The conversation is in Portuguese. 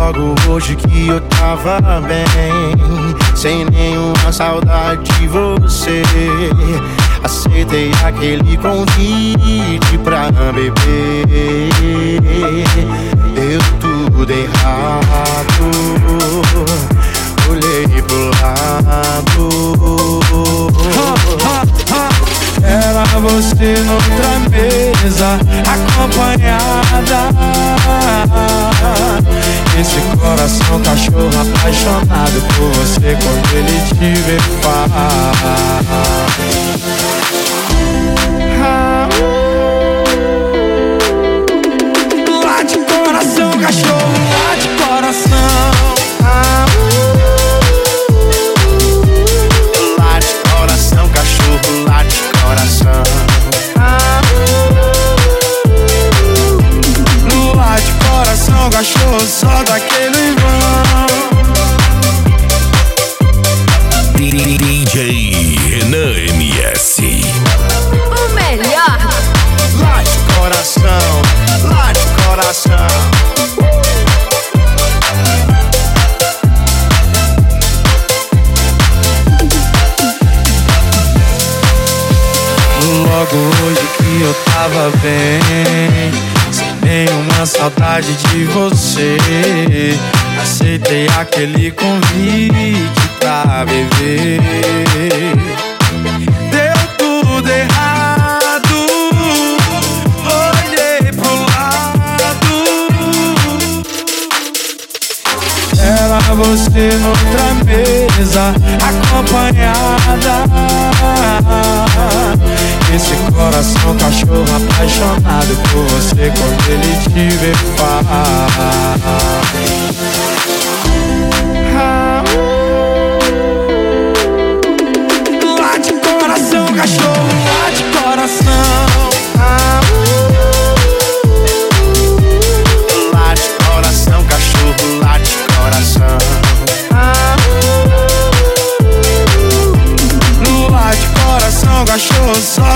Logo hoje que eu tava bem, sem nenhuma saudade de você, aceitei aquele convite pra beber. Deu tudo errado, olhei pro lado, era você noutra mesa, acompanhada. Esse coração cachorro apaixonado por você quando ele te vê late coração, cachorro, late coração. Late coração, cachorro, late coração. Late coração, cachorro, só daquele vão. DJ Renan MS. O melhor. Late coração, late coração. Logo hoje que eu tava bem, sem nenhuma saudade de você, aceitei aquele convite pra beber. Deu tudo errado, olhei pro lado, era você noutra mesa, acompanhada. Esse coração cachorro apaixonado por você quando ele te vê late coração, cachorro, late coração. Late coração, cachorro, late coração. Late coração, cachorro, só